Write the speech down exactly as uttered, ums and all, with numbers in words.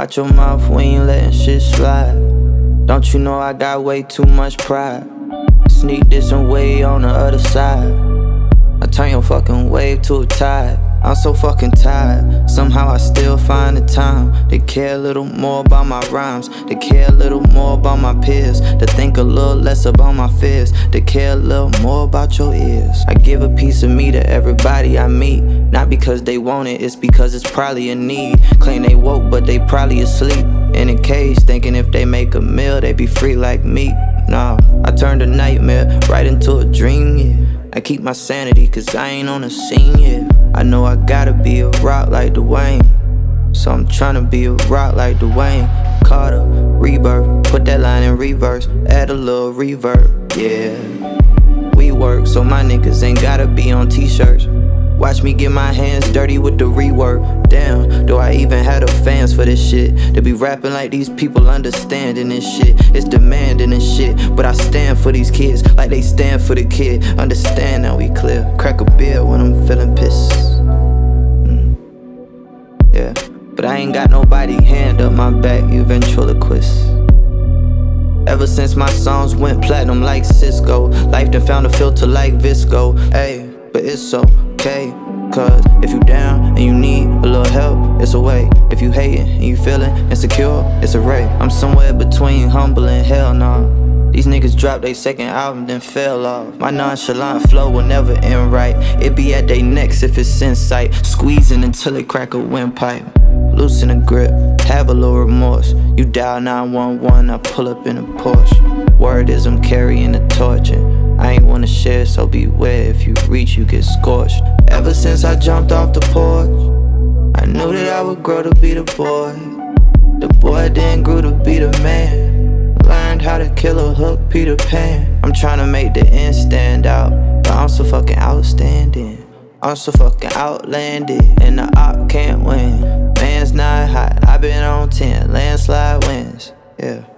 Watch your mouth, we ain't letting shit slide. Don't you know I got way too much pride? Sneak this and way on the other side. I turn your fucking wave to a tide. I'm so fucking tired. Somehow I still find the time to care a little more about my rhymes, to care a little more about my peers, to think a little less about my fears, to care a little more about your ears. I give a piece of me to everybody I meet, not because they want it, it's because it's probably a need. Claim they woke, but they probably asleep in a cage, thinking if they make a meal, they be free like me. Nah, I turned a nightmare right into a dream, yeah. I keep my sanity, cause I ain't on the scene yet. I know I gotta be a rock like Dwayne, so I'm tryna be a rock like Dwayne. Carter, rebirth, put that line in reverse, add a little reverb, yeah. We work, so my niggas ain't gotta be on t-shirts. Watch me get my hands dirty with the rework. Damn, do I even have the fans for this shit? To be rapping like these people understanding this shit. It's demanding this shit, but I stand for these kids like they stand for the kid. Understand now we clear. Crack a beer when I'm feeling pissed. mm. Yeah, but I ain't got nobody hand up my back, you ventriloquist. Ever since my songs went platinum like Cisco, life done found a filter like Visco. Ayy, but it's okay, cause if you down and you need a little help, it's a way. If you hating and you feeling insecure, it's a ray. I'm somewhere between humble and hell nah. These niggas dropped their second album then fell off. My nonchalant flow will never end right. It be at they necks if it's in sight, squeezing until it crack a windpipe. Loosen the grip, have a little remorse. You dial nine one one, I pull up in a Porsche. Word is I'm carrying the torch, and I ain't wanna share, so beware. If you reach, you get scorched. Ever since I jumped off the porch, I knew that I would grow to be the boy. The boy then grew to be the man. Learned how to kill a hook, Peter Pan. I'm tryna make the end stand out, but I'm so fucking outstanding. I'm so fucking outlandish, and the op can't win. Man's not hot, I been on ten, landslide wins, yeah.